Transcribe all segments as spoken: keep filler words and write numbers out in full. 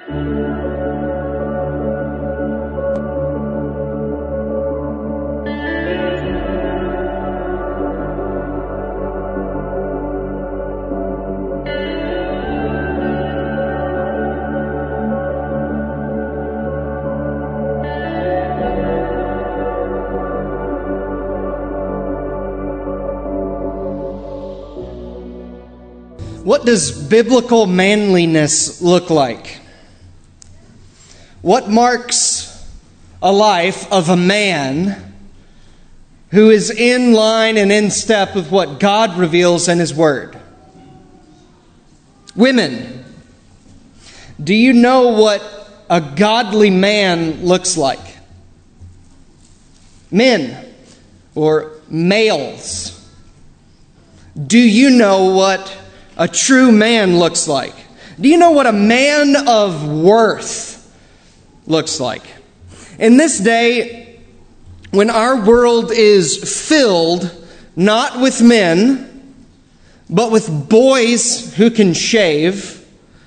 What does biblical manliness look like? What marks a life of a man who is in line and in step with what God reveals in His Word? Women, do you know what a godly man looks like? Men, or males, do you know what a true man looks like? Do you know what a man of worth looks like? In this day, when our world is filled not with men, but with boys who can shave,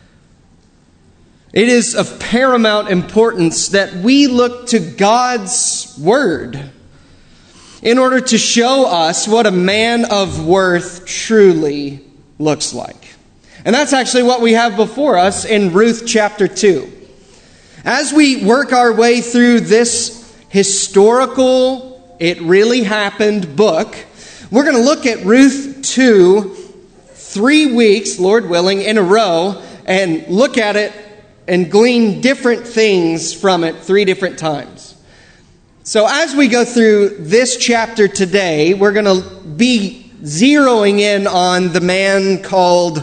it is of paramount importance that we look to God's Word in order to show us what a man of worth truly looks like. And that's actually what we have before us in Ruth chapter two. As we work our way through this historical, it really happened book, we're going to look at Ruth two three weeks, Lord willing, in a row, and look at it and glean different things from it three different times. So as we go through this chapter today, we're going to be zeroing in on the man called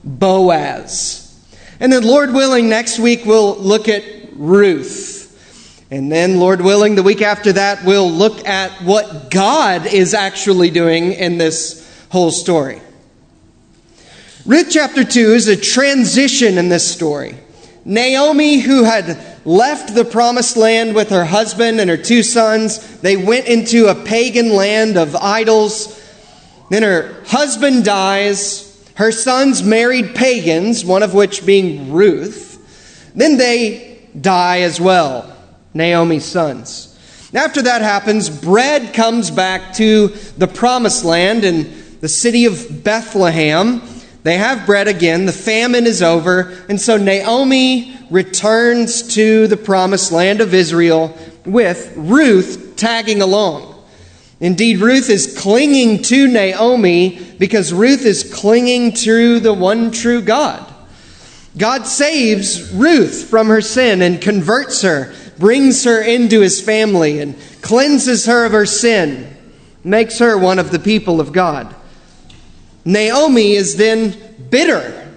Boaz. And then, Lord willing, next week we'll look at Ruth. And then, Lord willing, the week after that we'll look at what God is actually doing in this whole story. Ruth chapter two is a transition in this story. Naomi, who had left the promised land with her husband and her two sons, they went into a pagan land of idols. Then her husband dies. Her sons married pagans, one of which being Ruth. Then they die as well, Naomi's sons. After that happens, bread comes back to the promised land in the city of Bethlehem. They have bread again. The famine is over. And so Naomi returns to the promised land of Israel with Ruth tagging along. Indeed, Ruth is clinging to Naomi because Ruth is clinging to the one true God. God saves Ruth from her sin and converts her, brings her into His family and cleanses her of her sin, makes her one of the people of God. Naomi is then bitter.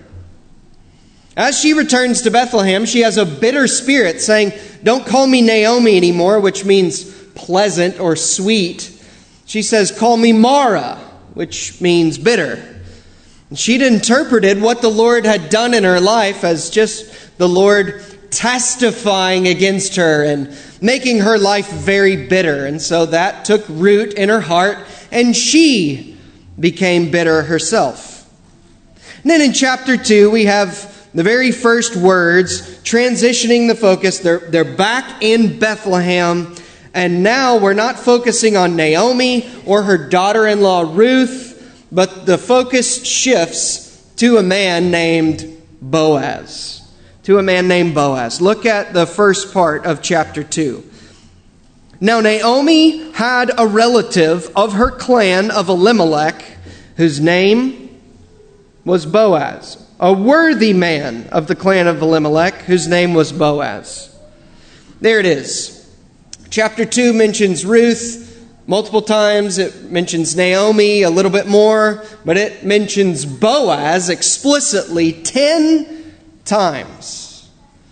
As she returns to Bethlehem, she has a bitter spirit saying, "Don't call me Naomi anymore," which means pleasant or sweet. She says, "Call me Mara," which means bitter. And she'd interpreted what the Lord had done in her life as just the Lord testifying against her and making her life very bitter. And so that took root in her heart, and she became bitter herself. And then in chapter two, we have the very first words transitioning the focus. They're, they're back in Bethlehem. And now we're not focusing on Naomi or her daughter-in-law Ruth, but the focus shifts to a man named Boaz. To a man named Boaz. Look at the first part of chapter two. Now Naomi had a relative of her clan of Elimelech, whose name was Boaz. A worthy man of the clan of Elimelech, whose name was Boaz. There it is. Chapter two mentions Ruth multiple times. It mentions Naomi a little bit more, but it mentions Boaz explicitly ten times.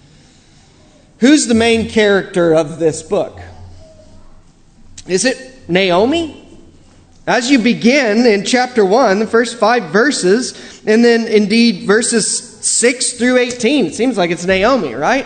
Who's the main character of this book? Is it Naomi? As you begin in chapter one, the first five verses, and then indeed verses six through eighteen, it seems like it's Naomi, right?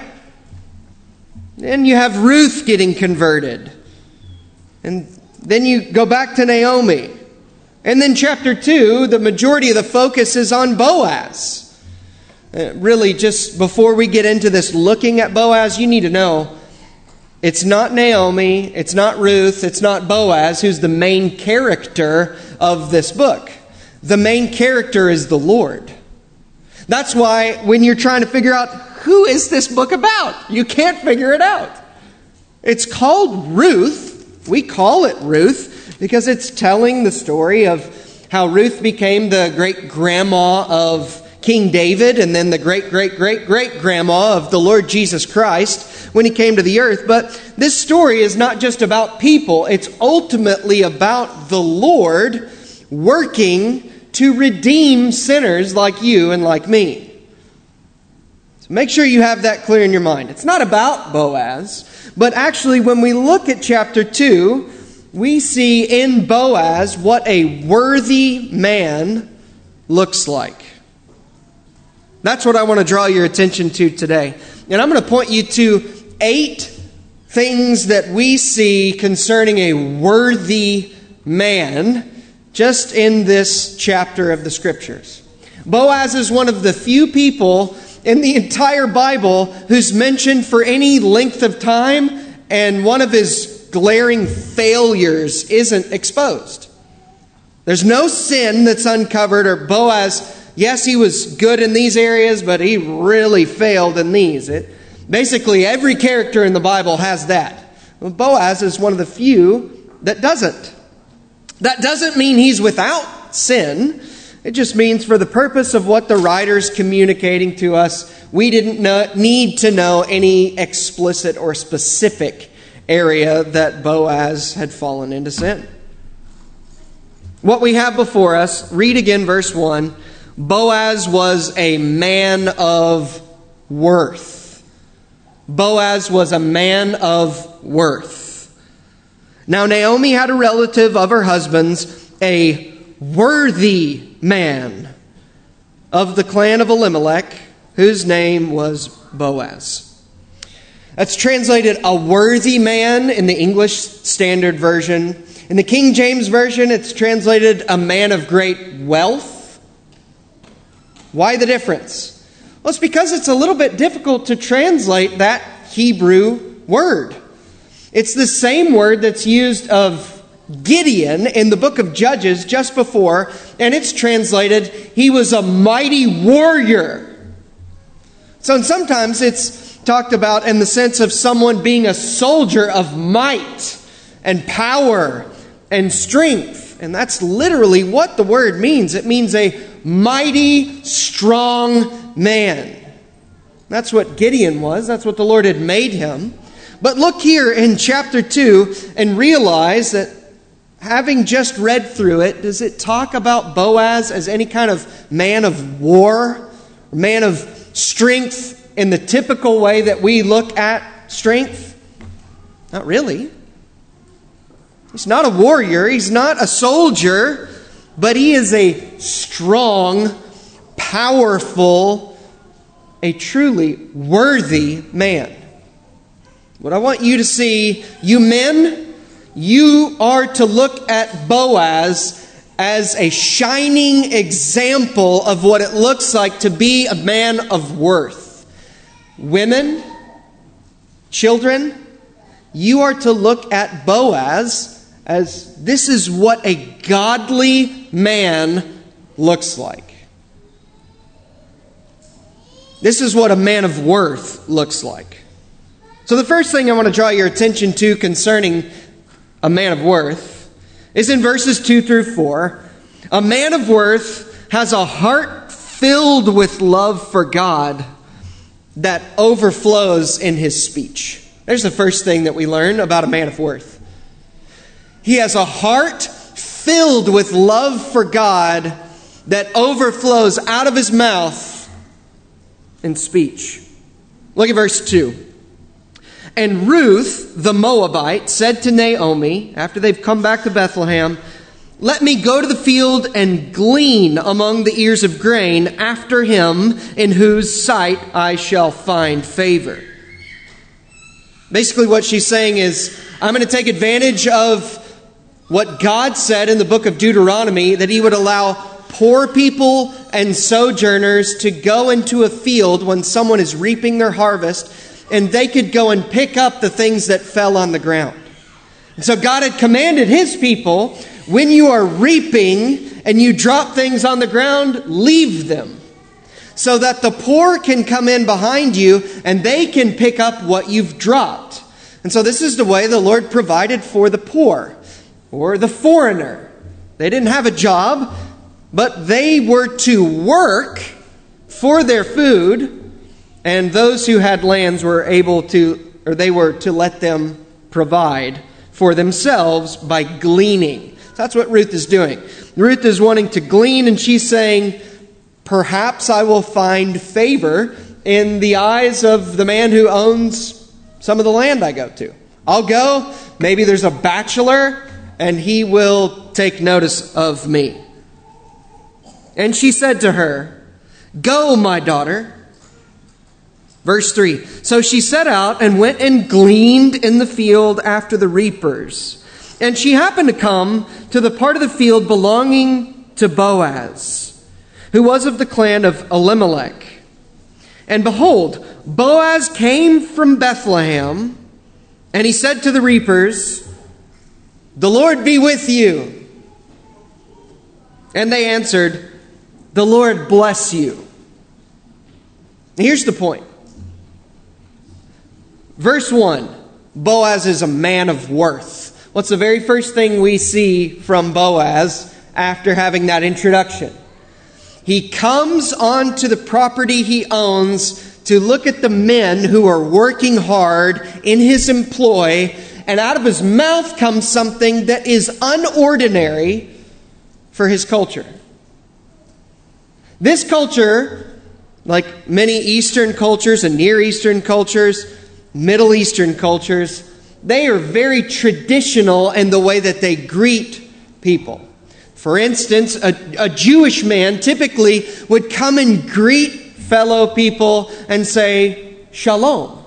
Then you have Ruth getting converted. And then you go back to Naomi. And then chapter two, the majority of the focus is on Boaz. Uh, really, just before we get into this looking at Boaz, you need to know it's not Naomi, it's not Ruth, it's not Boaz who's the main character of this book. The main character is the Lord. That's why when you're trying to figure out who is this book about, you can't figure it out. It's called Ruth. We call it Ruth because it's telling the story of how Ruth became the great-grandma of King David and then the great-great-great-great-grandma of the Lord Jesus Christ when he came to the earth. But this story is not just about people. It's ultimately about the Lord working to redeem sinners like you and like me. So make sure you have that clear in your mind. It's not about Boaz, but actually when we look at chapter two, we see in Boaz what a worthy man looks like. That's what I want to draw your attention to today. And I'm going to point you to eight things that we see concerning a worthy man just in this chapter of the Scriptures. Boaz is one of the few people in the entire Bible who's mentioned for any length of time, and one of his glaring failures isn't exposed. There's no sin that's uncovered, or Boaz, yes, he was good in these areas, but he really failed in these. It, basically, every character in the Bible has that. Well, Boaz is one of the few that doesn't. That doesn't mean he's without sin. It just means for the purpose of what the writer's communicating to us, we didn't know, need to know any explicit or specific area that Boaz had fallen into sin. What we have before us, read again verse one. Boaz was a man of worth. Boaz was a man of worth. Now Naomi had a relative of her husband's, a worthy man of the clan of Elimelech, whose name was Boaz. That's translated a worthy man in the English Standard Version. In the King James Version, it's translated a man of great wealth. Why the difference? Well, it's because it's a little bit difficult to translate that Hebrew word. It's the same word that's used of Gideon in the book of Judges just before, and it's translated, he was a mighty warrior. So sometimes it's talked about in the sense of someone being a soldier of might and power and strength. And that's literally what the word means. It means a mighty, strong man. That's what Gideon was. That's what the Lord had made him. But look here in chapter two and realize that having just read through it, does it talk about Boaz as any kind of man of war, man of strength in the typical way that we look at strength? Not really. He's not a warrior. He's not a soldier. But he is a strong, powerful, a truly worthy man. What I want you to see, you men, you are to look at Boaz as a shining example of what it looks like to be a man of worth. Women, children, you are to look at Boaz as this is what a godly man looks like. This is what a man of worth looks like. So the first thing I want to draw your attention to concerning a man of worth is in verses two through four. A man of worth has a heart filled with love for God that overflows in his speech. There's the first thing that we learn about a man of worth. He has a heart filled with love for God that overflows out of his mouth in speech. Look at verse two. And Ruth, the Moabite, said to Naomi, after they've come back to Bethlehem, "Let me go to the field and glean among the ears of grain after him in whose sight I shall find favor." Basically what she's saying is, I'm going to take advantage of what God said in the book of Deuteronomy, that he would allow poor people and sojourners to go into a field when someone is reaping their harvest, and they could go and pick up the things that fell on the ground. And so God had commanded His people, when you are reaping and you drop things on the ground, leave them, so that the poor can come in behind you and they can pick up what you've dropped. And so this is the way the Lord provided for the poor or the foreigner. They didn't have a job, but they were to work for their food, and those who had lands were able to, or they were to let them provide for themselves by gleaning. That's what Ruth is doing. Ruth is wanting to glean, and she's saying, perhaps I will find favor in the eyes of the man who owns some of the land I go to. I'll go. Maybe there's a bachelor, and he will take notice of me. And she said to her, go, my daughter. Verse three. So she set out and went and gleaned in the field after the reapers. And she happened to come to the part of the field belonging to Boaz, who was of the clan of Elimelech. And behold, Boaz came from Bethlehem, and he said to the reapers, the Lord be with you. And they answered, the Lord bless you. Here's the point. Verse one, Boaz is a man of worth. What's the very first thing we see from Boaz after having that introduction? He comes onto the property he owns to look at the men who are working hard in his employ, and out of his mouth comes something that is unordinary for his culture. This culture, like many Eastern cultures and Near Eastern cultures, Middle Eastern cultures, they are very traditional in the way that they greet people. For instance, a, a Jewish man typically would come and greet fellow people and say, Shalom.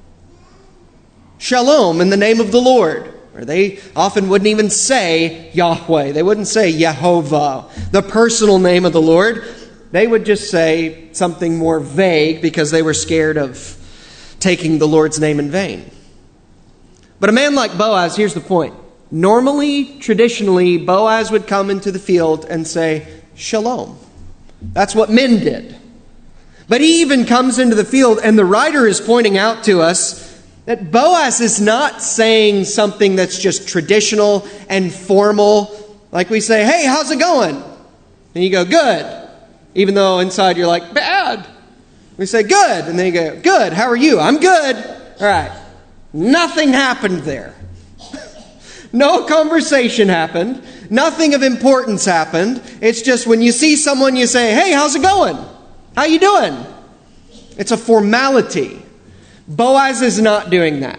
Shalom in the name of the Lord. Or they often wouldn't even say Yahweh. They wouldn't say Yehovah, the personal name of the Lord. They would just say something more vague because they were scared of taking the Lord's name in vain. But a man like Boaz, here's the point. Normally, traditionally, Boaz would come into the field and say, Shalom. That's what men did. But he even comes into the field, and the writer is pointing out to us that Boaz is not saying something that's just traditional and formal. Like we say, hey, how's it going? And you go, good. Even though inside you're like, bad. We say, good. And then you go, good. How are you? I'm good. All right. Nothing happened there. No conversation happened. Nothing of importance happened. It's just when you see someone, you say, hey, how's it going? How you doing? It's a formality. Boaz is not doing that.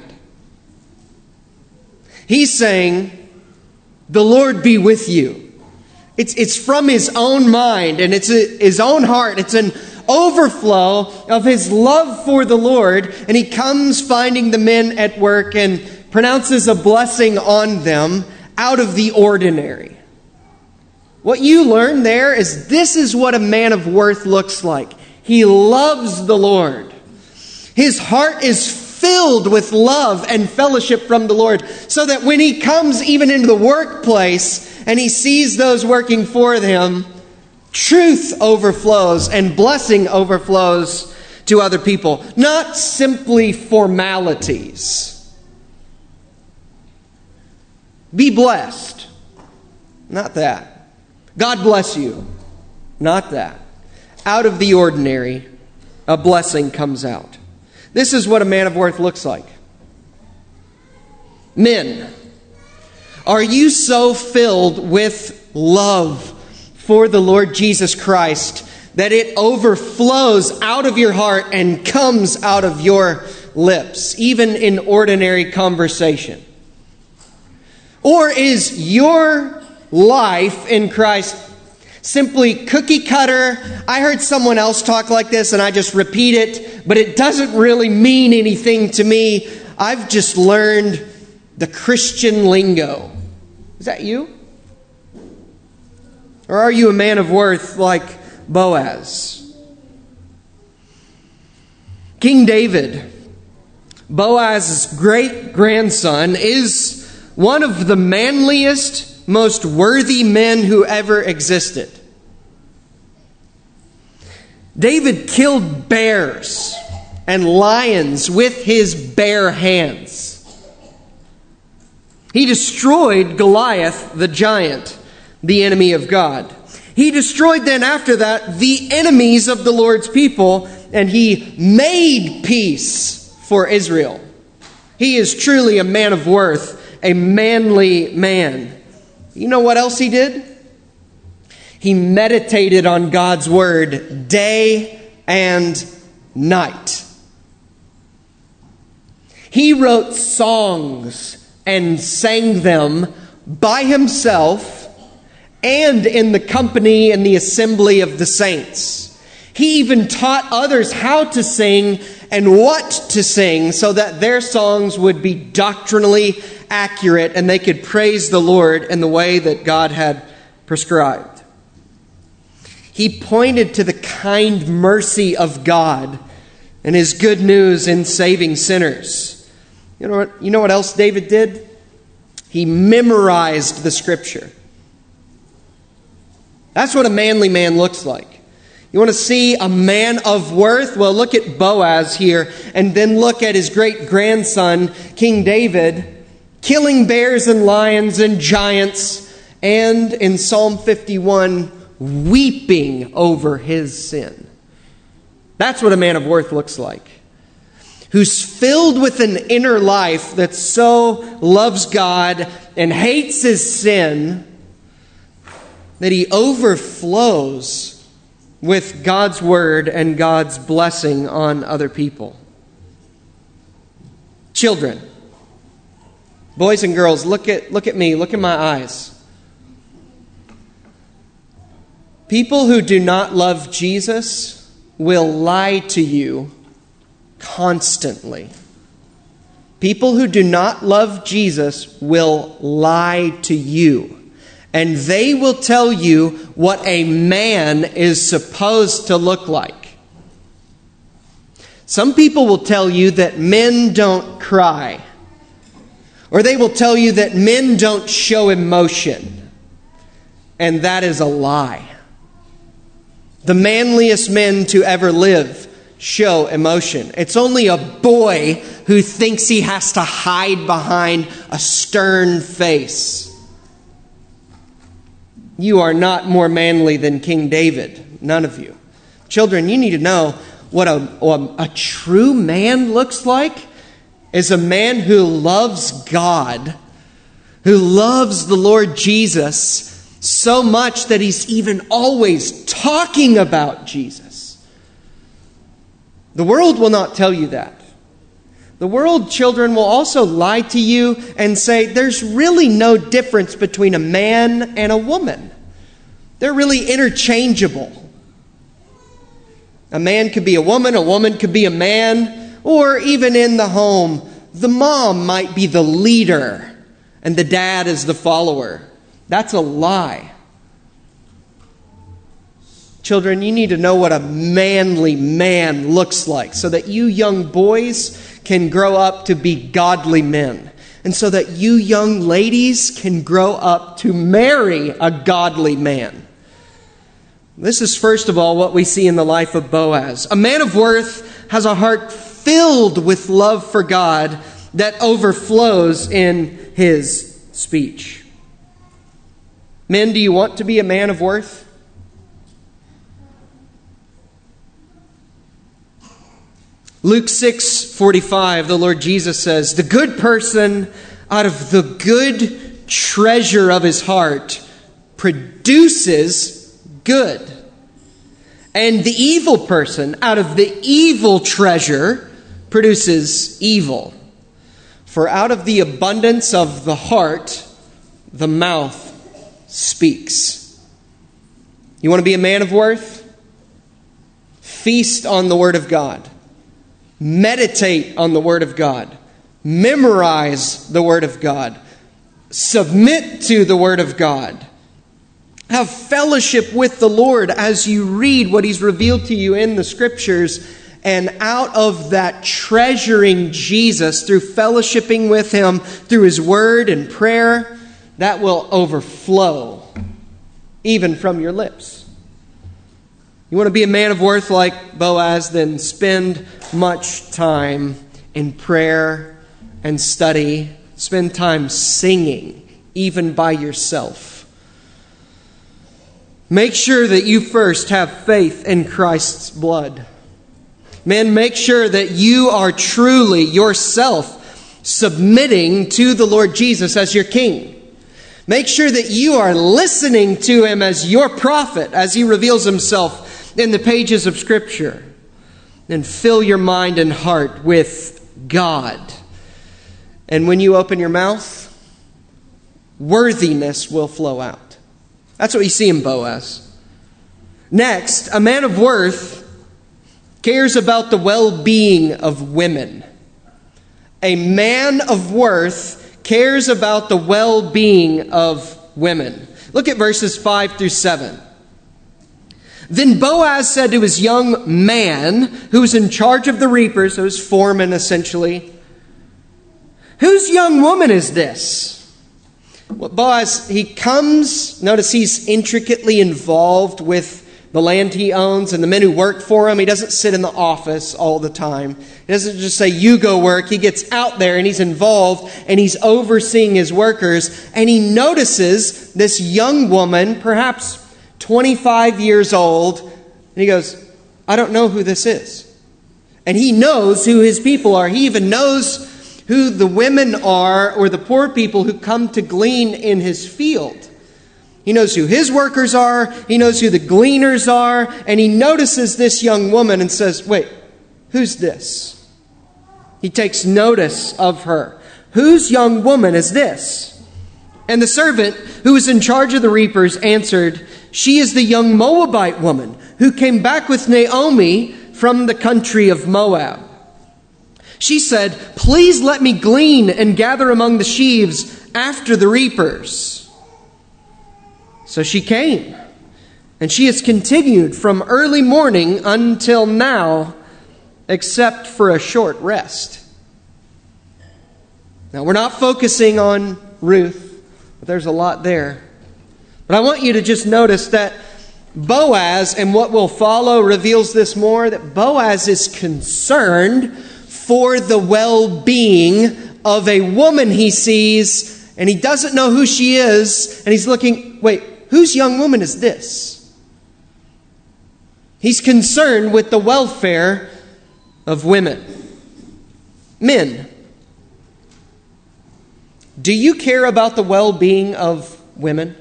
He's saying, the Lord be with you. It's, it's from his own mind and it's a, his own heart. It's an overflow of his love for the Lord. And he comes finding the men at work and pronounces a blessing on them out of the ordinary. What you learn there is this is what a man of worth looks like. He loves the Lord. His heart is filled with love and fellowship from the Lord, so that when he comes even into the workplace and he sees those working for him, truth overflows and blessing overflows to other people, not simply formalities. Be blessed. Not that. God bless you. Not that. Out of the ordinary, a blessing comes out. This is what a man of worth looks like. Men, are you so filled with love for the Lord Jesus Christ that it overflows out of your heart and comes out of your lips, even in ordinary conversation? Or is your life in Christ simply cookie cutter? I heard someone else talk like this and I just repeat it, but it doesn't really mean anything to me. I've just learned the Christian lingo. Is that you? Or are you a man of worth like Boaz. King David, Boaz's great-grandson, is one of the manliest, most worthy men who ever existed. David killed bears and lions with his bare hands. He destroyed Goliath the giant, the enemy of God. He destroyed then after that the enemies of the Lord's people, and he made peace for Israel. He is truly a man of worth, a manly man. You know what else he did? He meditated on God's word day and night. He wrote songs and sang them by himself and in the company and the assembly of the saints. He even taught others how to sing and what to sing so that their songs would be doctrinally accurate and they could praise the Lord in the way that God had prescribed. He pointed to the kind mercy of God and his good news in saving sinners. You know what, you know what else David did? He memorized the Scripture. That's what a manly man looks like. You want to see a man of worth? Well, look at Boaz here, and then look at his great-grandson, King David, killing bears and lions and giants, and in Psalm fifty-one, weeping over his sin. That's what a man of worth looks like. Who's filled with an inner life that so loves God and hates his sin that he overflows with God's word and God's blessing on other people. Children, boys and girls, look at look at me, look in my eyes. People who do not love Jesus will lie to you constantly. People who do not love Jesus will lie to you. And they will tell you what a man is supposed to look like. Some people will tell you that men don't cry. Or they will tell you that men don't show emotion. And that is a lie. The manliest men to ever live show emotion. It's only a boy who thinks he has to hide behind a stern face. You are not more manly than King David. None of you. Children, you need to know what a, a, a true man looks like is a man who loves God, who loves the Lord Jesus so much that he's even always talking about Jesus. The world will not tell you that. The world, children, will also lie to you and say there's really no difference between a man and a woman. They're really interchangeable. A man could be a woman, a woman could be a man, or even in the home, the mom might be the leader and the dad is the follower. That's a lie. Children, you need to know what a manly man looks like so that you young boys can grow up to be godly men. And so that you young ladies can grow up to marry a godly man. This is first of all what we see in the life of Boaz. A man of worth has a heart filled with love for God that overflows in his speech. Men, do you want to be a man of worth? Luke six forty-five, the Lord Jesus says, "The good person out of the good treasure of his heart produces good. And the evil person out of the evil treasure produces evil. For out of the abundance of the heart, the mouth speaks." You want to be a man of worth? Feast on the Word of God. Meditate on the Word of God. Memorize the Word of God. Submit to the Word of God. Have fellowship with the Lord as you read what He's revealed to you in the Scriptures. And out of that, treasuring Jesus through fellowshipping with Him, through His Word and prayer, that will overflow even from your lips. You want to be a man of worth like Boaz, then spend much time in prayer and study. Spend time singing, even by yourself. Make sure that you first have faith in Christ's blood. Men, make sure that you are truly yourself submitting to the Lord Jesus as your King. Make sure that you are listening to Him as your prophet, as He reveals Himself in the pages of Scripture. And fill your mind and heart with God. And when you open your mouth, worthiness will flow out. That's what you see in Boaz. Next, a man of worth cares about the well-being of women. A man of worth cares about the well-being of women. Look at verses five through seven. Then Boaz said to his young man, who was in charge of the reapers, so his foreman essentially, "Whose young woman is this?" Well, Boaz, he comes, notice he's intricately involved with the land he owns and the men who work for him. He doesn't sit in the office all the time. He doesn't just say, "You go work." He gets out there and he's involved and he's overseeing his workers. And he notices this young woman, perhaps twenty-five years old. And he goes, "I don't know who this is." And he knows who his people are. He even knows who the women are, or the poor people who come to glean in his field. He knows who his workers are. He knows who the gleaners are. And he notices this young woman and says, "Wait, who's this?" He takes notice of her. "Whose young woman is this?" And the servant who was in charge of the reapers answered, "She is the young Moabite woman who came back with Naomi from the country of Moab. She said, 'Please let me glean and gather among the sheaves after the reapers.' So she came, and she has continued from early morning until now, except for a short rest." Now, we're not focusing on Ruth, but there's a lot there. But I want you to just notice that Boaz, and what will follow reveals this more, that Boaz is concerned for the well-being of a woman he sees, and he doesn't know who she is, and he's looking, wait, whose young woman is this? He's concerned with the welfare of women. Men, do you care about the well-being of women?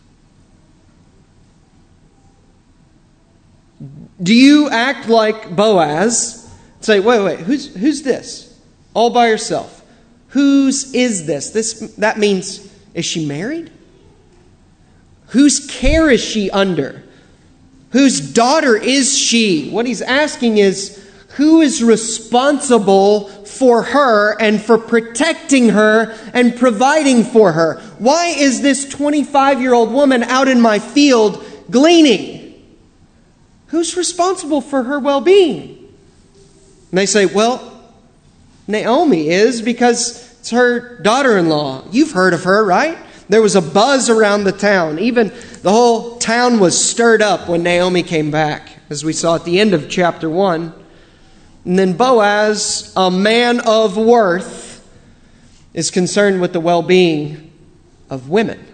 Do you act like Boaz? Say, wait, wait, who's who's this? All by herself. Whose is this? This that means, is she married? Whose care is she under? Whose daughter is she? What he's asking is, who is responsible for her and for protecting her and providing for her? Why is this twenty-five-year-old woman out in my field gleaning? Who's responsible for her well-being? And they say, well, Naomi is, because it's her daughter-in-law. You've heard of her, right? There was a buzz around the town. Even the whole town was stirred up when Naomi came back, as we saw at the end of chapter one. And then Boaz, a man of worth, is concerned with the well-being of women.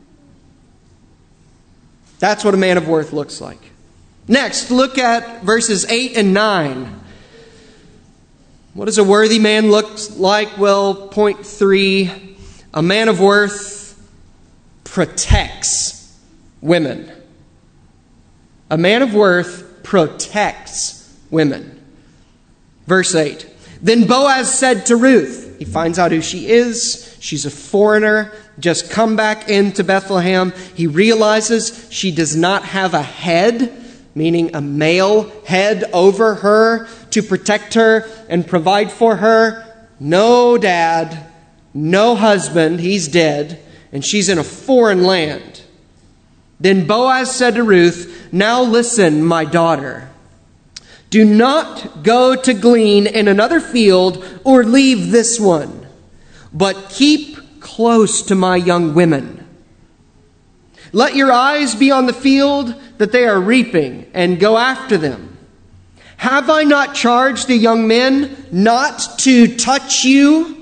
That's what a man of worth looks like. Next, look at verses eight and nine. What does a worthy man look like? Well, point three, a man of worth protects women. A man of worth protects women. Verse eight. Then Boaz said to Ruth, he finds out who she is. She's a foreigner, just come back into Bethlehem. He realizes she does not have a head, meaning a male head over her to protect her and provide for her. No dad, no husband, he's dead, and she's in a foreign land. Then Boaz said to Ruth, "Now listen, my daughter. Do not go to glean in another field or leave this one, but keep close to my young women. Let your eyes be on the field that they are reaping, and go after them. Have I not charged the young men not to touch you?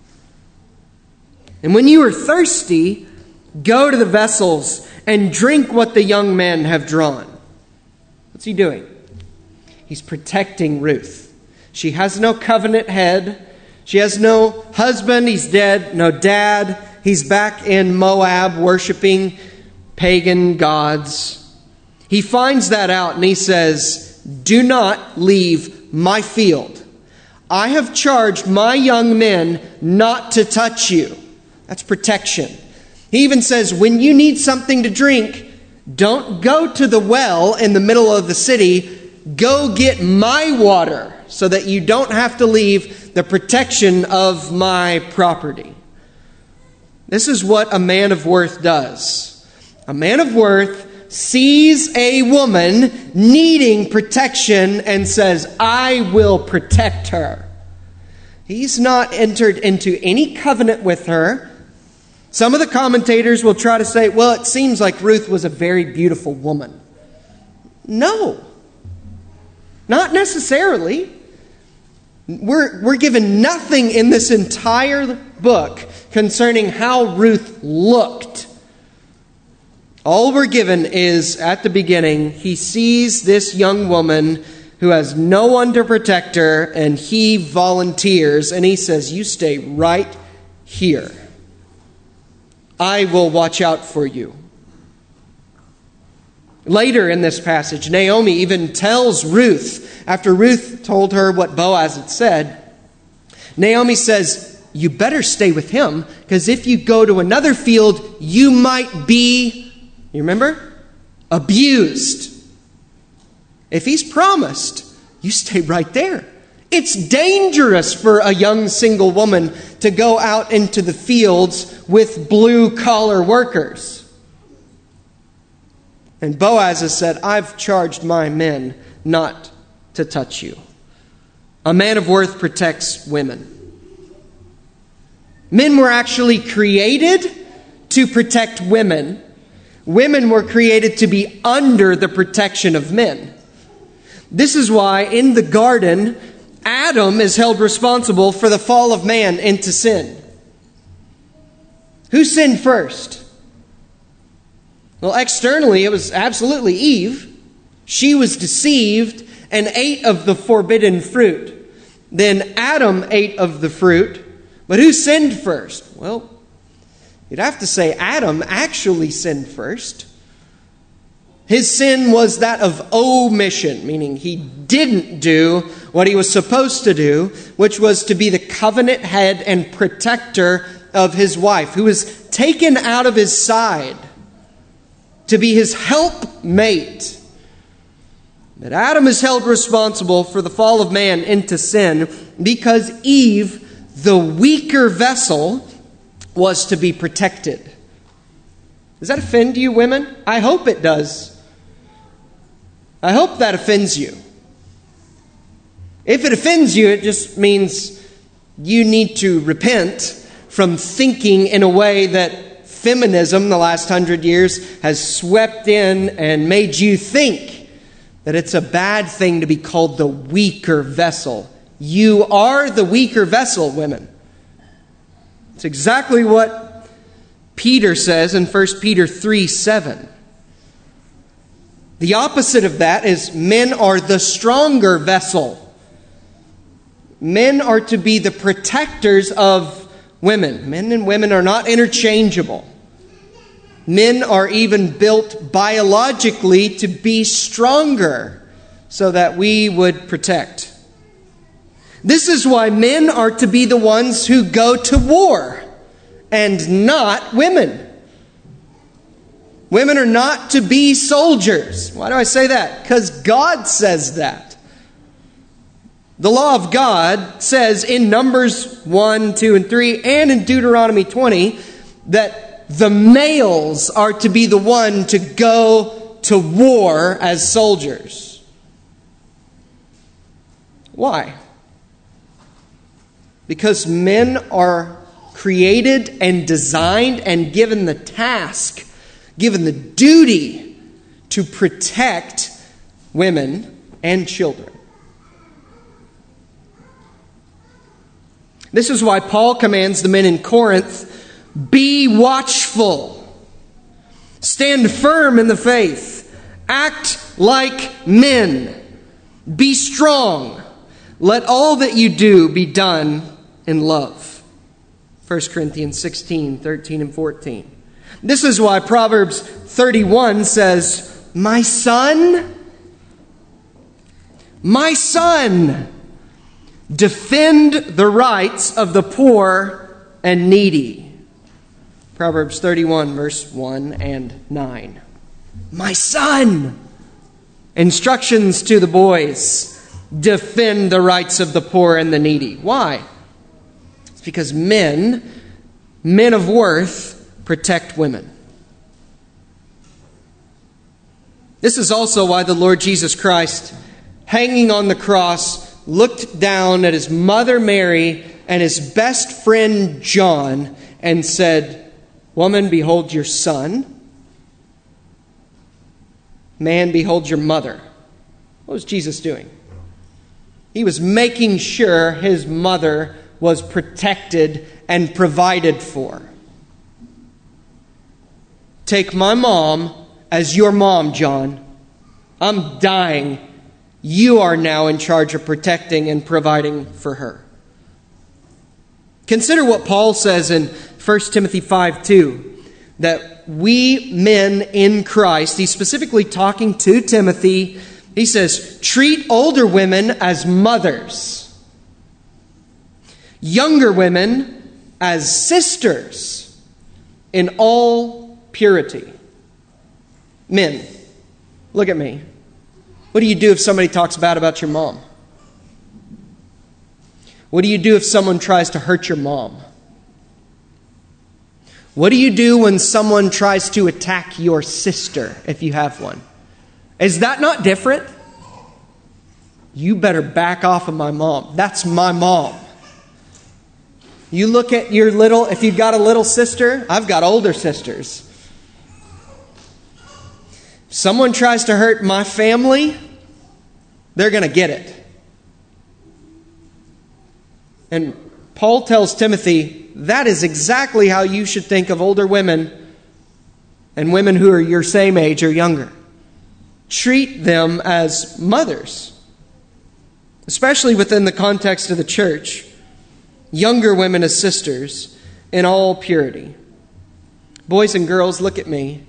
And when you are thirsty, go to the vessels and drink what the young men have drawn." What's he doing? He's protecting Ruth. She has no covenant head. She has no husband. He's dead. No dad. He's back in Moab worshiping pagan gods. He finds that out and he says, "Do not leave my field. I have charged my young men not to touch you." That's protection. He even says, when you need something to drink, don't go to the well in the middle of the city. Go get my water so that you don't have to leave the protection of my property. This is what a man of worth does. A man of worth sees a woman needing protection and says, "I will protect her." He's not entered into any covenant with her. Some of the commentators will try to say, well, it seems like Ruth was a very beautiful woman. No, not necessarily. We're, we're given nothing in this entire book concerning how Ruth looked. All we're given is, at the beginning, he sees this young woman who has no one to protect her, and he volunteers, and he says, "You stay right here. I will watch out for you." Later in this passage, Naomi even tells Ruth, after Ruth told her what Boaz had said, Naomi says, "You better stay with him, because if you go to another field, you might be," you remember? "abused." If he's promised, you stay right there. It's dangerous for a young single woman to go out into the fields with blue-collar workers. And Boaz has said, "I've charged my men not to touch you." A man of worth protects women. Men were actually created to protect women. Women were created to be under the protection of men. This is why in the garden, Adam is held responsible for the fall of man into sin. Who sinned first? Well, externally, it was absolutely Eve. She was deceived and ate of the forbidden fruit. Then Adam ate of the fruit. But who sinned first? Well, you'd have to say Adam actually sinned first. His sin was that of omission, meaning he didn't do what he was supposed to do, which was to be the covenant head and protector of his wife, who was taken out of his side to be his helpmate. But Adam is held responsible for the fall of man into sin because Eve, the weaker vessel, was to be protected. Does that offend you, women? I hope it does. I hope that offends you. If it offends you, it just means you need to repent from thinking in a way that feminism the last hundred years has swept in and made you think that it's a bad thing to be called the weaker vessel. You are the weaker vessel, women. It's exactly what Peter says in First Peter three seven. The opposite of that is men are the stronger vessel. Men are to be the protectors of women. Men and women are not interchangeable. Men are even built biologically to be stronger so that we would protect. This is why men are to be the ones who go to war and not women. Women are not to be soldiers. Why do I say that? Because God says that. The law of God says in Numbers one, two, and three, and in Deuteronomy twenty, that the males are to be the one to go to war as soldiers. Why? Because men are created and designed and given the task, given the duty to protect women and children. This is why Paul commands the men in Corinth, be watchful, stand firm in the faith, act like men, be strong, let all that you do be done in love. First Corinthians sixteen, thirteen, and fourteen. This is why Proverbs thirty-one says, my son, my son, defend the rights of the poor and needy. Proverbs thirty-one, verse one and nine. My son! Instructions to the boys. Defend the rights of the poor and the needy. Why? It's because men, men of worth, protect women. This is also why the Lord Jesus Christ, hanging on the cross, looked down at his mother Mary and his best friend John and said, woman, behold your son. Man, behold your mother. What was Jesus doing? He was making sure his mother was protected and provided for. Take my mom as your mom, John. I'm dying. You are now in charge of protecting and providing for her. Consider what Paul says in First Timothy five two, that we men in Christ, he's specifically talking to Timothy, he says, treat older women as mothers, younger women as sisters in all purity. Men, look at me. What do you do if somebody talks bad about your mom? What do you do if someone tries to hurt your mom? What do you do when someone tries to attack your sister, if you have one? Is that not different? You better back off of my mom. That's my mom. You look at your little, if you've got a little sister, I've got older sisters. If someone tries to hurt my family, they're going to get it. And Paul tells Timothy, that is exactly how you should think of older women and women who are your same age or younger. Treat them as mothers, especially within the context of the church. Younger women as sisters in all purity. Boys and girls, look at me.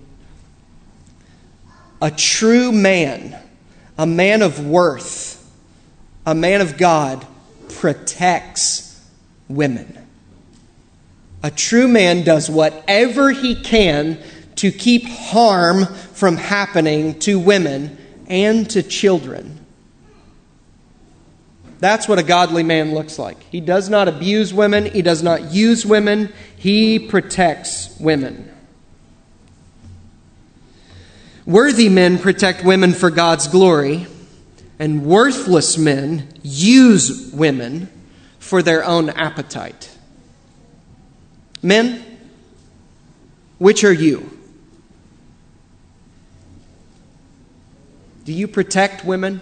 A true man, a man of worth, a man of God, protects women. A true man does whatever he can to keep harm from happening to women and to children. That's what a godly man looks like. He does not abuse women. He does not use women. He protects women. Worthy men protect women for God's glory, and worthless men use women for their own appetite. Men, which are you? Do you protect women?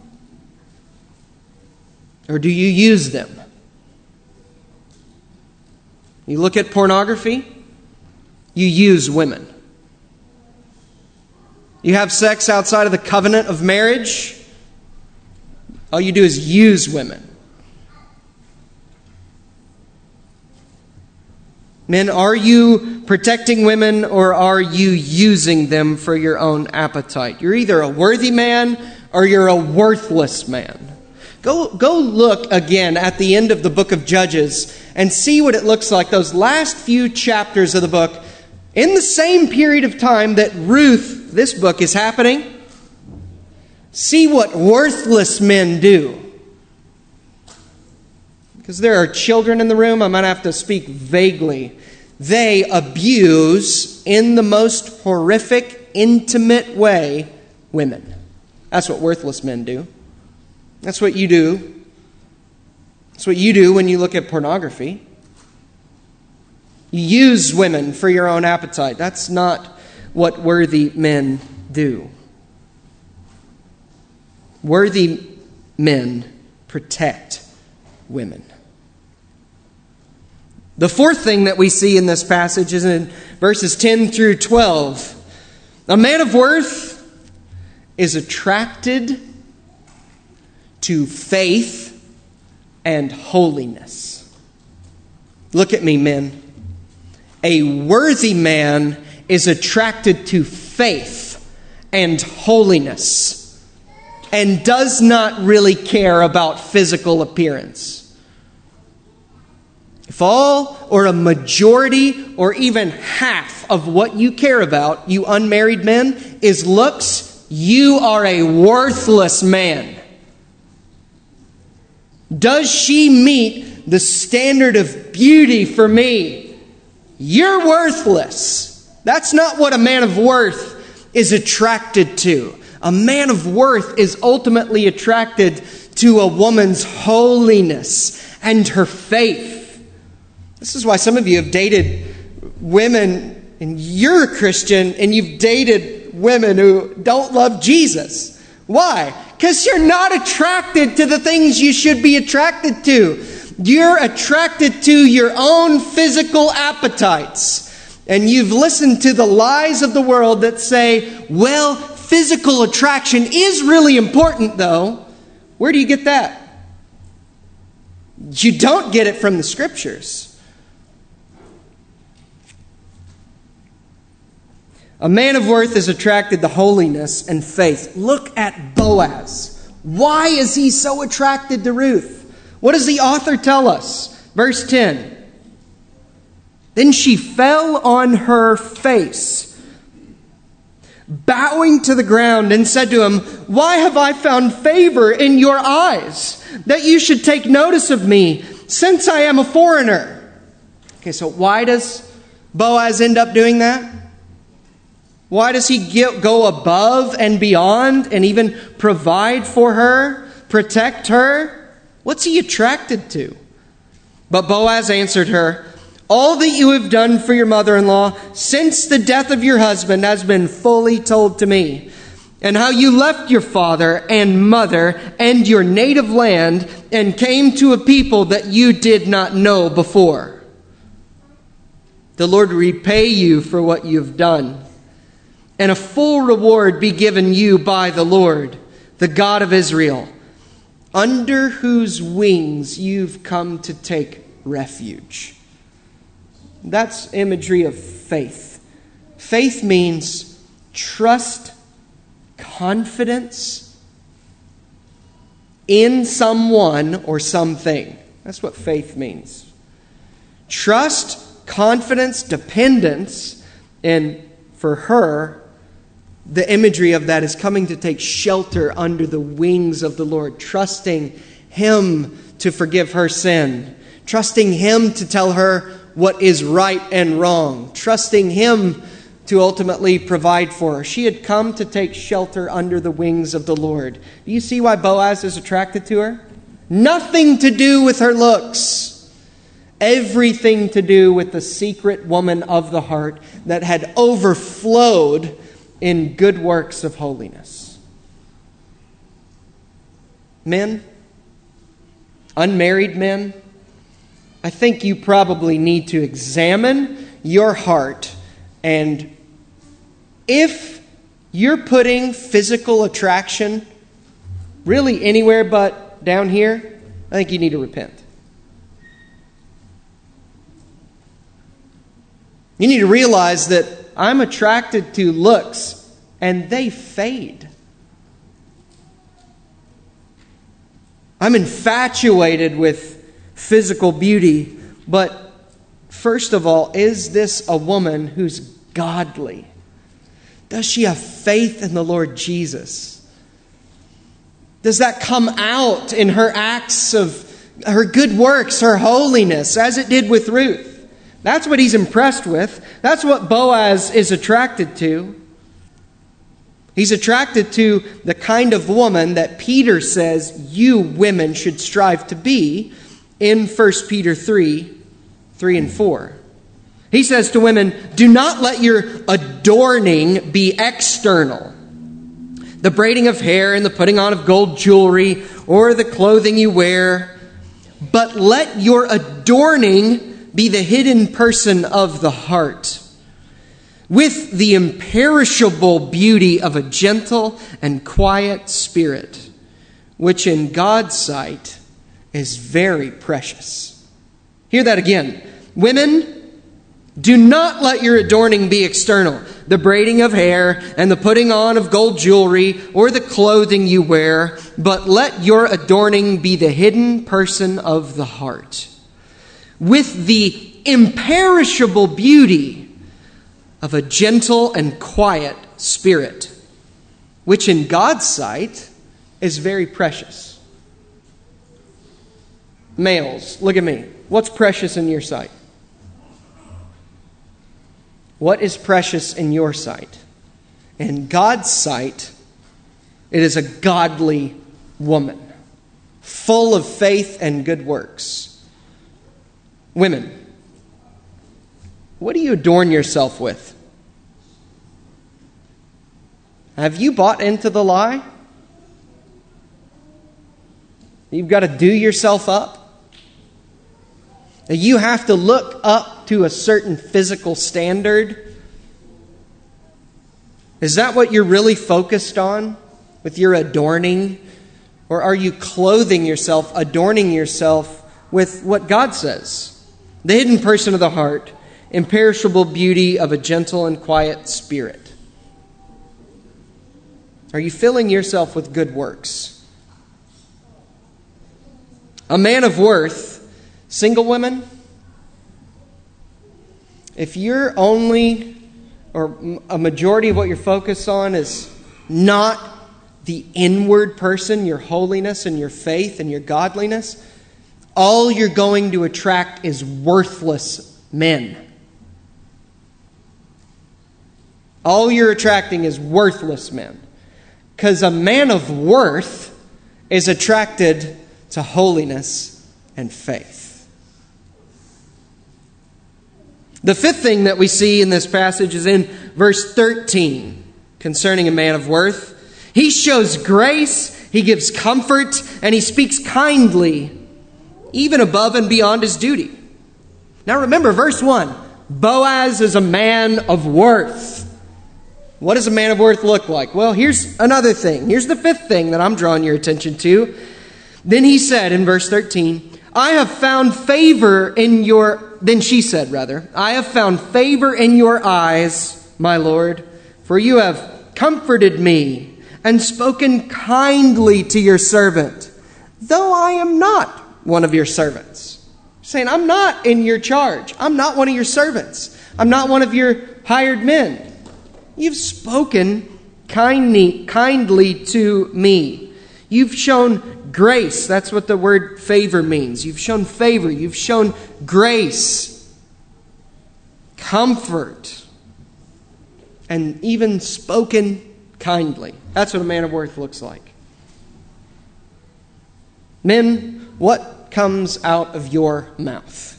Or do you use them? You look at pornography, you use women. You have sex outside of the covenant of marriage, all you do is use women. Men, are you protecting women or are you using them for your own appetite? You're either a worthy man or you're a worthless man. Go, go look again at the end of the book of Judges and see what it looks like, those last few chapters of the book, in the same period of time that Ruth, this book, is happening. See what worthless men do. Because there are children in the room, I might have to speak vaguely. they abuse, in the most horrific, intimate way, women. That's what worthless men do. That's what you do. That's what you do when you look at pornography. You use women for your own appetite. That's not what worthy men do. Worthy men protect women. The fourth thing that we see in this passage is in verses ten through twelve. A man of worth is attracted to faith and holiness. Look at me, men. A worthy man is attracted to faith and holiness and does not really care about physical appearance. If all or a majority or even half of what you care about, you unmarried men, is looks, you are a worthless man. Does she meet the standard of beauty for me? You're worthless. That's not what a man of worth is attracted to. A man of worth is ultimately attracted to a woman's holiness and her faith. This is why some of you have dated women, and you're a Christian, and you've dated women who don't love Jesus. Why? Because you're not attracted to the things you should be attracted to. You're attracted to your own physical appetites. And you've listened to the lies of the world that say, well, physical attraction is really important, though. Where do you get that? You don't get it from the Scriptures. A man of worth is attracted to holiness and faith. Look at Boaz. Why is he so attracted to Ruth? What does the author tell us? Verse ten. Then she fell on her face, bowing to the ground, and said to him, "Why have I found favor in your eyes, that you should take notice of me, since I am a foreigner?" Okay, so why does Boaz end up doing that? Why does he get, go above and beyond and even provide for her, protect her? What's he attracted to? But Boaz answered her, "All that you have done for your mother-in-law since the death of your husband has been fully told to me, and how you left your father and mother and your native land and came to a people that you did not know before. The Lord repay you for what you have done, and a full reward be given you by the Lord, the God of Israel, under whose wings you've come to take refuge." That's imagery of faith. Faith means trust, confidence in someone or something. That's what faith means. Trust, confidence, dependence, and for her, the imagery of that is coming to take shelter under the wings of the Lord, trusting Him to forgive her sin, trusting Him to tell her what is right and wrong, trusting Him to ultimately provide for her. She had come to take shelter under the wings of the Lord. Do you see why Boaz is attracted to her? Nothing to do with her looks. Everything to do with the secret woman of the heart that had overflowed in good works of holiness. Men, unmarried men, I think you probably need to examine your heart, and if you're putting physical attraction really anywhere but down here, I think you need to repent. You need to realize that I'm attracted to looks, and they fade. I'm infatuated with physical beauty, but first of all, is this a woman who's godly? Does she have faith in the Lord Jesus? Does that come out in her acts of her good works, her holiness, as it did with Ruth? That's what he's impressed with. That's what Boaz is attracted to. He's attracted to the kind of woman that Peter says you women should strive to be in First Peter three, three and four. He says to women, do not let your adorning be external. The braiding of hair and the putting on of gold jewelry or the clothing you wear, but let your adorning be the hidden person of the heart, with the imperishable beauty of a gentle and quiet spirit, which in God's sight is very precious. Hear that again. Women, do not let your adorning be external, the braiding of hair and the putting on of gold jewelry or the clothing you wear, but let your adorning be the hidden person of the heart, with the imperishable beauty of a gentle and quiet spirit, which in God's sight is very precious. Males, look at me. What's precious in your sight? What is precious in your sight? In God's sight, it is a godly woman, full of faith and good works. Women, what do you adorn yourself with? Have you bought into the lie? You've got to do yourself up? You have to look up to a certain physical standard? Is that what you're really focused on with your adorning? Or are you clothing yourself, adorning yourself with what God says? The hidden person of the heart, imperishable beauty of a gentle and quiet spirit. Are you filling yourself with good works? A man of worth, single women, if you're only, or a majority of what you're focused on is not the inward person, your holiness and your faith and your godliness, all you're going to attract is worthless men. All you're attracting is worthless men. Because a man of worth is attracted to holiness and faith. The fifth thing that we see in this passage is in verse thirteen concerning a man of worth. He shows grace, he gives comfort, and he speaks kindly, even above and beyond his duty. Now remember, verse one, Boaz is a man of worth. What does a man of worth look like? Well, here's another thing. Here's the fifth thing that I'm drawing your attention to. Then he said in verse thirteen, I have found favor in your, then she said rather, I have found favor in your eyes, my Lord, for you have comforted me and spoken kindly to your servant, though I am not one of your servants. Saying, I'm not in your charge. I'm not one of your servants. I'm not one of your hired men. You've spoken kindly, kindly to me. You've shown grace. That's what the word favor means. You've shown favor. You've shown grace, comfort, and even spoken kindly. That's what a man of worth looks like. Men, what comes out of your mouth?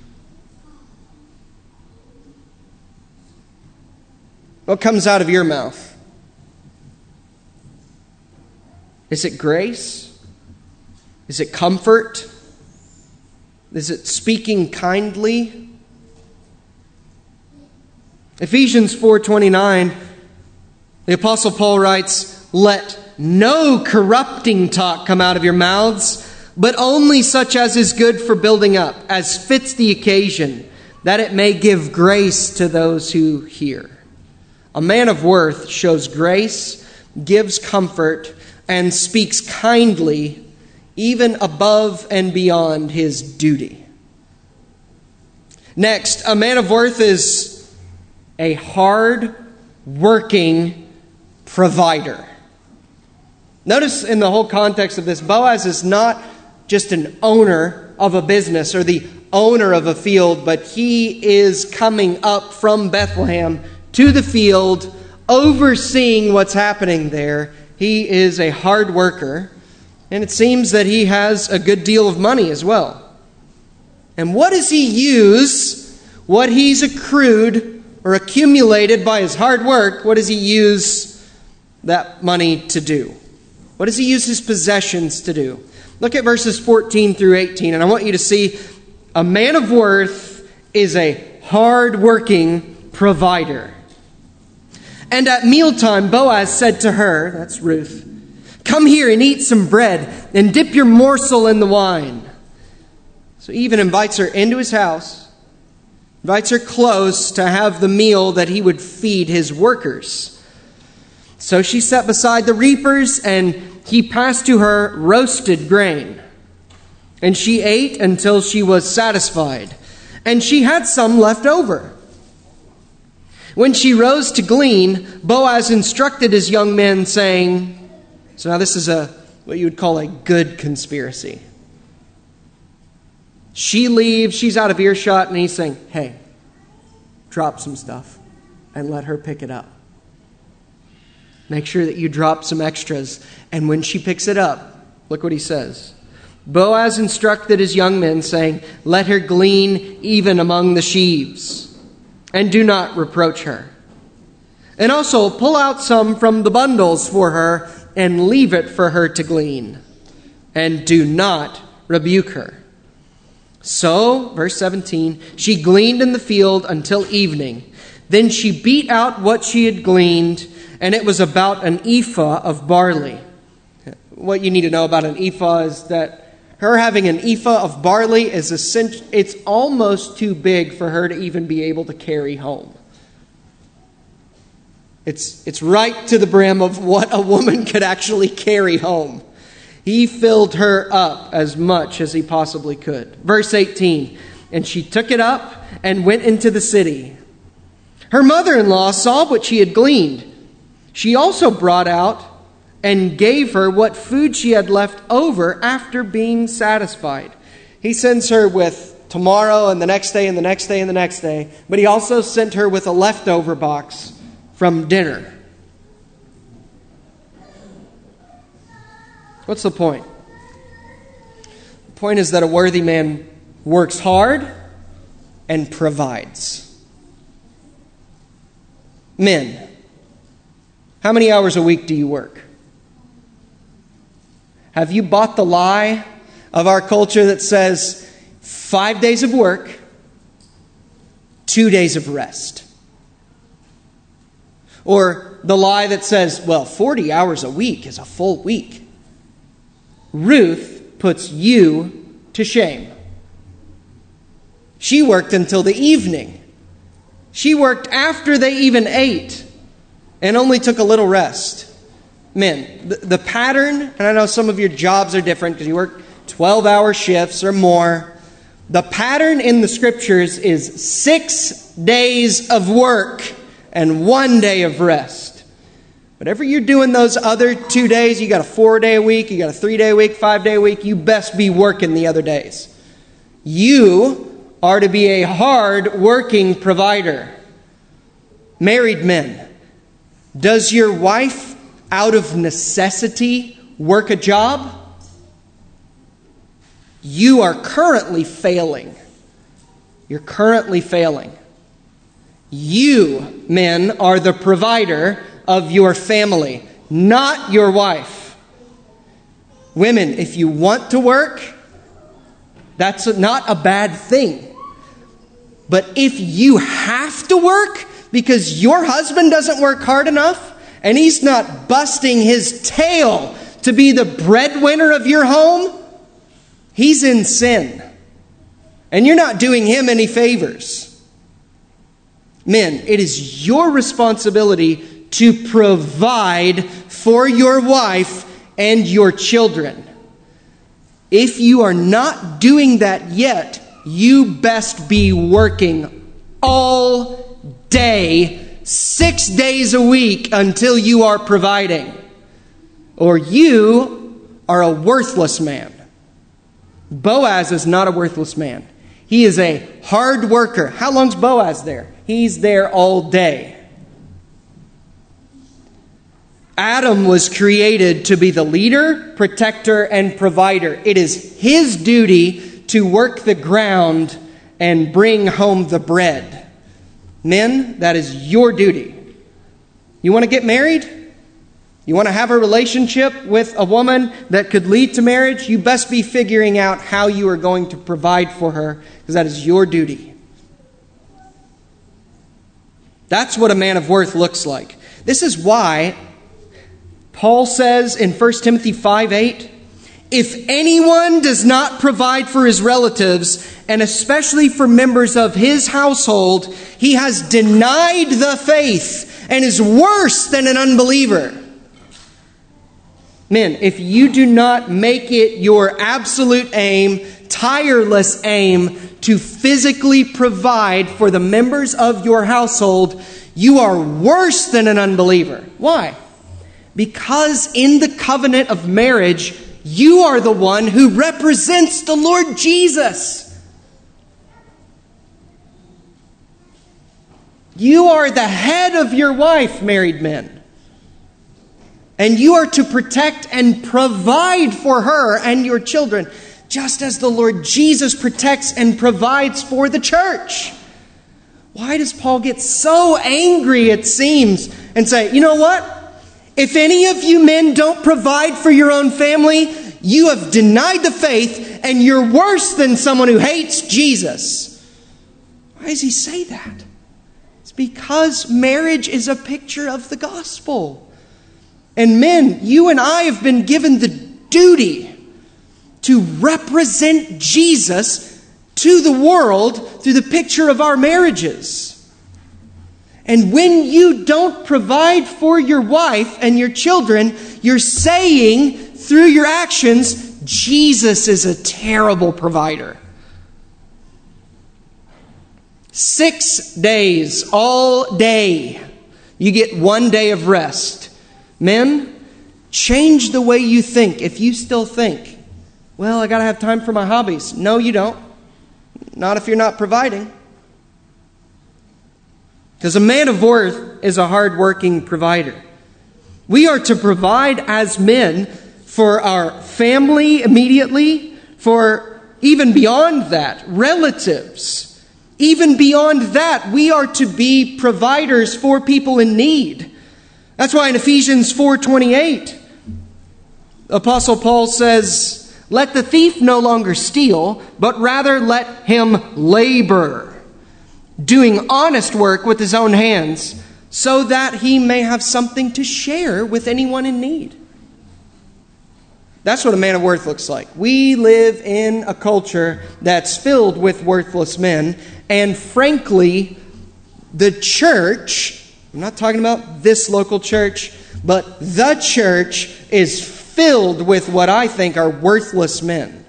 What comes out of your mouth? Is it grace? Is it comfort? Is it speaking kindly? Ephesians four twenty-nine, the Apostle Paul writes, let no corrupting talk come out of your mouths, but only such as is good for building up, as fits the occasion, that it may give grace to those who hear. A man of worth shows grace, gives comfort, and speaks kindly, even above and beyond his duty. Next, a man of worth is a hard-working provider. Notice in the whole context of this, Boaz is not just an owner of a business or the owner of a field, but he is coming up from Bethlehem to the field, overseeing what's happening there. He is a hard worker, and it seems that he has a good deal of money as well. And what does he use? What he's accrued or accumulated by his hard work, what does he use that money to do? What does he use his possessions to do? Look at verses fourteen through eighteen, and I want you to see a man of worth is a hard-working provider. And at mealtime, Boaz said to her, that's Ruth, "Come here and eat some bread and dip your morsel in the wine." So he even invites her into his house, invites her close to have the meal that he would feed his workers. So she sat beside the reapers, and he passed to her roasted grain. And she ate until she was satisfied, and she had some left over. When she rose to glean, Boaz instructed his young men, saying, so now this is a what you would call a good conspiracy. She leaves, she's out of earshot, and he's saying, hey, drop some stuff and let her pick it up. Make sure that you drop some extras. And when she picks it up, look what he says. Boaz instructed his young men, saying, let her glean even among the sheaves, and do not reproach her. And also pull out some from the bundles for her, and leave it for her to glean. And do not rebuke her. So, verse seventeen, she gleaned in the field until evening. Then she beat out what she had gleaned, and it was about an ephah of barley. What you need to know about an ephah is that her having an ephah of barley is essential. It's almost too big for her to even be able to carry home. It's, it's right to the brim of what a woman could actually carry home. He filled her up as much as he possibly could. Verse eighteen, and she took it up and went into the city. Her mother-in-law saw what she had gleaned. She also brought out and gave her what food she had left over after being satisfied. He sends her with tomorrow and the next day and the next day and the next day, but he also sent her with a leftover box from dinner. What's the point? The point is that a worthy man works hard and provides. Men, how many hours a week do you work? Have you bought the lie of our culture that says five days of work, two days of rest? Or the lie that says, well, forty hours a week is a full week. Ruth puts you to shame. She worked until the evening. She worked after they even ate and only took a little rest. Men, the, the pattern, and I know some of your jobs are different because you work twelve-hour shifts or more. The pattern in the Scriptures is six days of work and one day of rest. Whatever you're doing those other two days, you got a four-day a week, you got a three-day a week, five-day a week, you best be working the other days. You are to be a hard-working provider. Married men, does your wife, out of necessity, work a job? You are currently failing. You're currently failing. You, men, are the provider of your family, not your wife. Women, if you want to work, that's not a bad thing. But if you have to work because your husband doesn't work hard enough and he's not busting his tail to be the breadwinner of your home, he's in sin. And you're not doing him any favors. Men, it is your responsibility to provide for your wife and your children. If you are not doing that yet, you best be working all day, six days a week until you are providing. Or you are a worthless man. Boaz is not a worthless man. He is a hard worker. How long's Boaz there? He's there all day. Adam was created to be the leader, protector, and provider. It is his duty to work the ground and bring home the bread. Men, that is your duty. You want to get married? You want to have a relationship with a woman that could lead to marriage? You best be figuring out how you are going to provide for her, because that is your duty. That's what a man of worth looks like. This is why Paul says in First Timothy five eight, if anyone does not provide for his relatives, and especially for members of his household, he has denied the faith and is worse than an unbeliever. Men, if you do not make it your absolute aim, tireless aim, to physically provide for the members of your household, you are worse than an unbeliever. Why? Because in the covenant of marriage, you are the one who represents the Lord Jesus. You are the head of your wife, married men. And you are to protect and provide for her and your children, just as the Lord Jesus protects and provides for the church. Why does Paul get so angry, it seems, and say, you know what? If any of you men don't provide for your own family, you have denied the faith and you're worse than someone who hates Jesus. Why does he say that? It's because marriage is a picture of the gospel. And men, you and I have been given the duty to represent Jesus to the world through the picture of our marriages. And when you don't provide for your wife and your children, you're saying through your actions, Jesus is a terrible provider. Six days, all day, you get one day of rest. Men, change the way you think. If you still think, well, I got to have time for my hobbies. No, you don't. Not if you're not providing. Because a man of worth is a hard-working provider. We are to provide as men for our family immediately, for even beyond that, relatives. Even beyond that, we are to be providers for people in need. That's why in Ephesians four twenty-eight, Apostle Paul says, let the thief no longer steal, but rather let him labor, doing honest work with his own hands, so that he may have something to share with anyone in need. That's what a man of worth looks like. We live in a culture that's filled with worthless men, and frankly, the church, I'm not talking about this local church, but the church is filled with what I think are worthless men.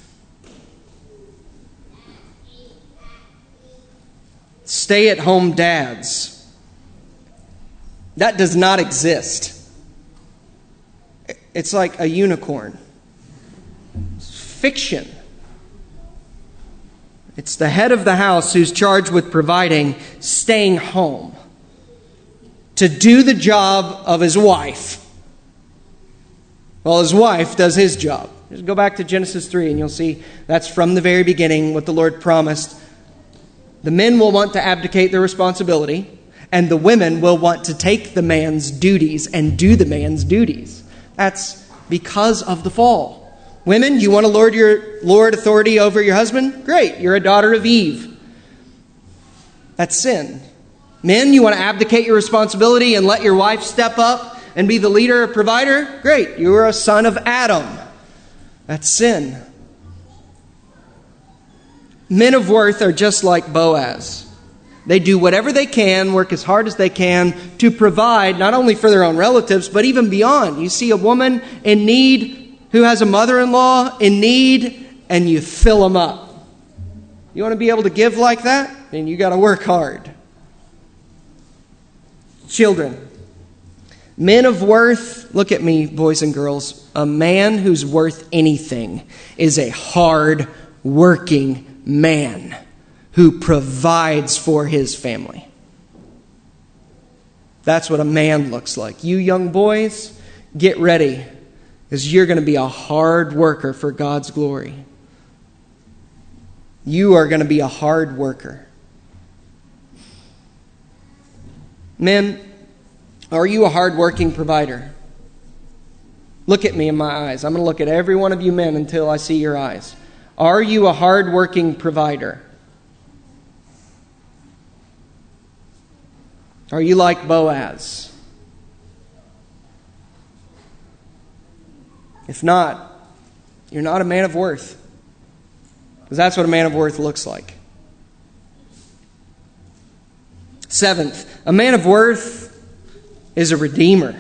Stay-at-home dads. That does not exist. It's like a unicorn. It's fiction. It's the head of the house who's charged with providing, staying home to do the job of his wife, while his wife does his job. Just go back to Genesis three and you'll see that's from the very beginning what the Lord promised. The men will want to abdicate their responsibility, and the women will want to take the man's duties and do the man's duties. That's because of the fall. Women, you want to lord your lord authority over your husband? Great, you're a daughter of Eve. That's sin. Men, you want to abdicate your responsibility and let your wife step up and be the leader or provider? Great, you are a son of Adam. That's sin. Men of worth are just like Boaz. They do whatever they can, work as hard as they can to provide not only for their own relatives, but even beyond. You see a woman in need who has a mother-in-law in need, and you fill them up. You want to be able to give like that? Then you got to work hard. Children, men of worth, look at me, boys and girls. A man who's worth anything is a hard-working man who provides for his family. That's what a man looks like. You young boys, get ready, because you're going to be a hard worker for God's glory. You are going to be a hard worker. Men, are you a hard-working provider? Look at me in my eyes. I'm going to look at every one of you men until I see your eyes. Are you a hard-working provider? Are you like Boaz? If not, you're not a man of worth. Because that's what a man of worth looks like. Seventh, a man of worth is a redeemer.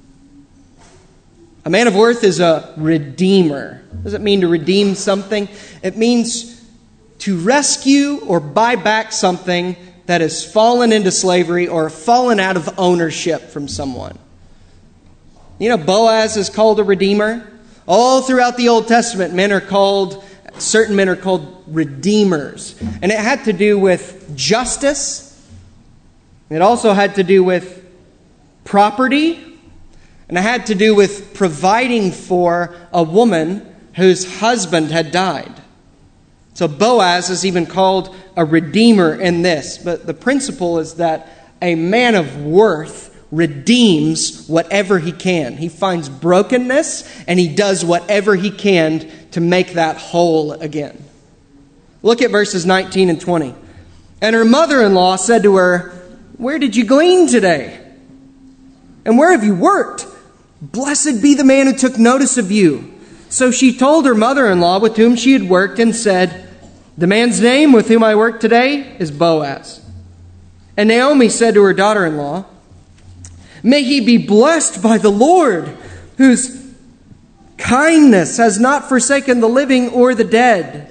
A man of worth is a redeemer. What does it mean to redeem something? It means to rescue or buy back something that has fallen into slavery or fallen out of ownership from someone. You know, Boaz is called a redeemer. All throughout the Old Testament, men are called, certain men are called redeemers. And it had to do with justice. It also had to do with property. And it had to do with providing for a woman whose husband had died. So Boaz is even called a redeemer in this. But the principle is that a man of worth redeems whatever he can. He finds brokenness and he does whatever he can to make that whole again. Look at verses nineteen and twenty. And her mother-in-law said to her, "Where did you glean today? And where have you worked? Blessed be the man who took notice of you." So she told her mother-in-law with whom she had worked and said, "The man's name with whom I work today is Boaz." And Naomi said to her daughter-in-law, "May he be blessed by the Lord, whose kindness has not forsaken the living or the dead."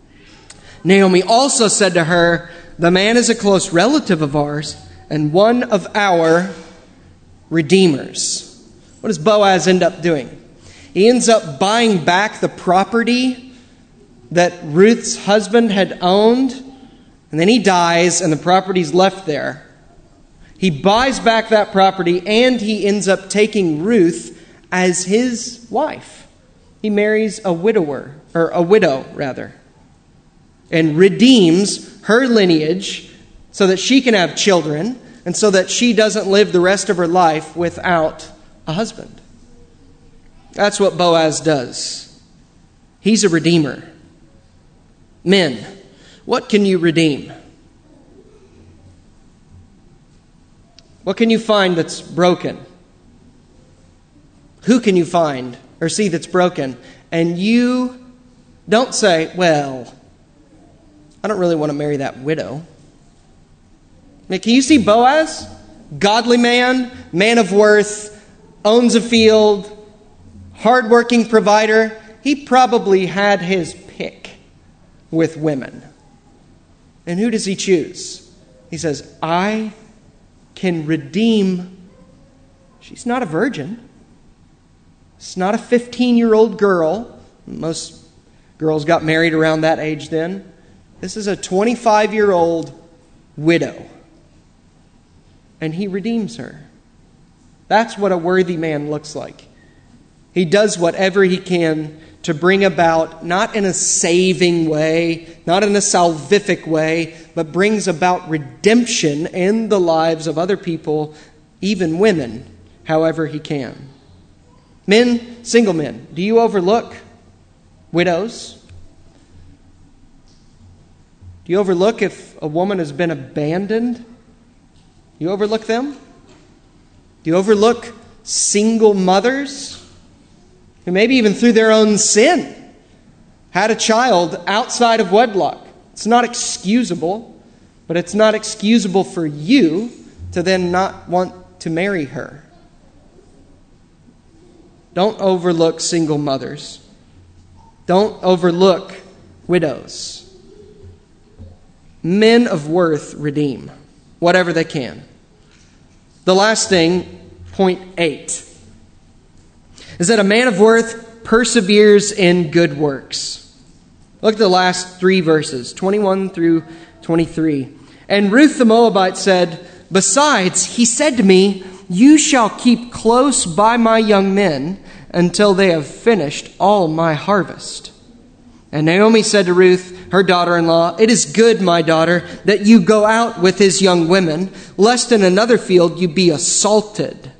Naomi also said to her, "The man is a close relative of ours and one of our redeemers." What does Boaz end up doing? He ends up buying back the property that Ruth's husband had owned, and then he dies and the property's left there. He buys back that property and he ends up taking Ruth as his wife. He marries a widower, or a widow rather, and redeems her lineage so that she can have children and so that she doesn't live the rest of her life without a husband. That's what Boaz does. He's a redeemer. Men, what can you redeem? What can you find that's broken? Who can you find or see that's broken? And you don't say, "Well, I don't really want to marry that widow." I mean, can you see Boaz? Godly man, man of worth, owns a field, hardworking provider. He probably had his pick with women. And who does he choose? He says, "I can redeem." She's not a virgin. It's not a fifteen-year-old girl. Most girls got married around that age then. This is a twenty-five-year-old widow. And he redeems her. That's what a worthy man looks like. He does whatever he can to bring about, not in a saving way, not in a salvific way, but brings about redemption in the lives of other people, even women, however he can. Men, single men, do you overlook widows? Do you overlook if a woman has been abandoned? Do you overlook them? Do you overlook single mothers who maybe even through their own sin had a child outside of wedlock? It's not excusable, but it's not excusable for you to then not want to marry her. Don't overlook single mothers. Don't overlook widows. Men of worth redeem whatever they can. The last thing, point eight, is that a man of worth perseveres in good works. Look at the last three verses, twenty-one through twenty-three. And Ruth the Moabite said, "Besides, he said to me, 'You shall keep close by my young men until they have finished all my harvest.' And Naomi said to Ruth, her daughter-in-law, 'It is good, my daughter, that you go out with his young women, lest in another field you be assaulted.'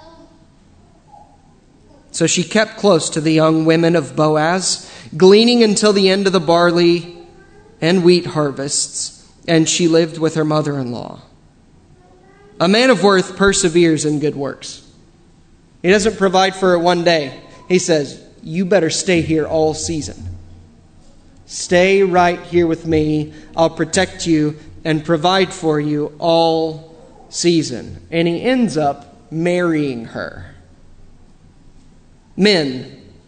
So she kept close to the young women of Boaz, gleaning until the end of the barley and wheat harvests, and she lived with her mother-in-law." A man of worth perseveres in good works. He doesn't provide for it one day. He says, "You better stay here all season. Stay right here with me. I'll protect you and provide for you all season." And he ends up marrying her. Men,